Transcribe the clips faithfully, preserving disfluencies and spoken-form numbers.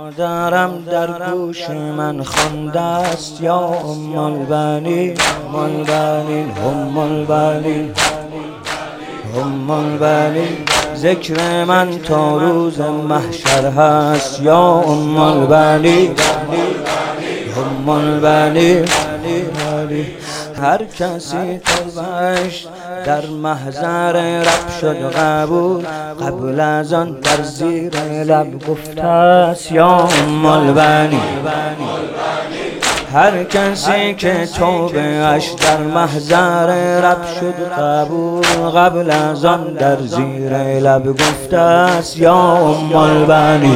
مادرم در گوش من خوانده است یا ام البنین ام البنین ام البنین ام البنین ذکر من تا روز محشر هست یا ام البنین ام البنین. هر کسی توبه‌اش در محضر رب شد قبول، قبل از آن در زیر لب گفته است یا ام البنین. هر کسی که توبه‌اش در محضر رب شد قبول، قبل از آن در زیر لب گفته است یا ام البنین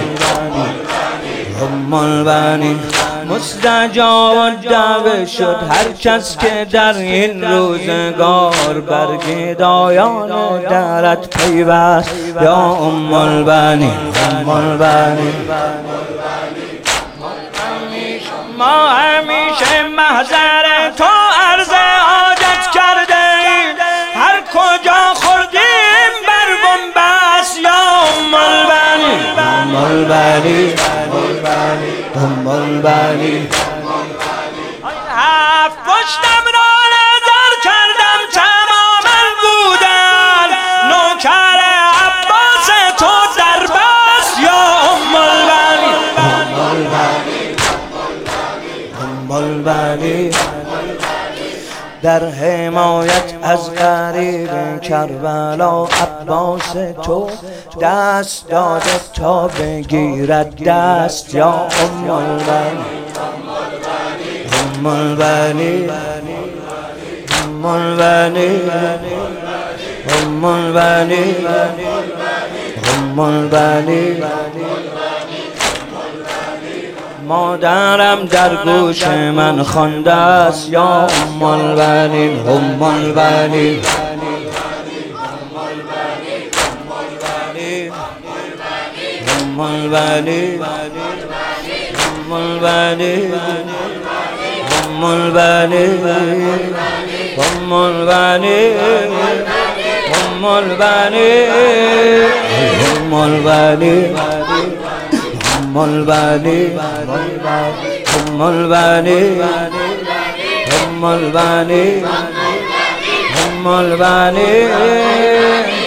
ام البنین. مستجاب دعوه شد هر کس که در این روزگار بر گدایان درت پیوست یا ام البنین ام البنین. ما همیشه محضر تو عرض حاجت کرده ایم، هر کجا خوردیم بر بنبست یا ام البنین ام البنین ام البنین. هفت پشتم را نظر کردم تماما بودن، نوکر عباس تو در بست یا ام البنین ام البنین. در حمایت از غریب کربلا عباس تو دست داده تا بگیرد دست یا ام البنین ام البنین ام البنین ام البنین ام البنین. مادرم در گوش من خوانده است یا ام البنین ام البنین ام البنین ام البنین ام البنین ام البنین ام البنین ام البنین ام البنین ام البنین ام البنین ام البنین.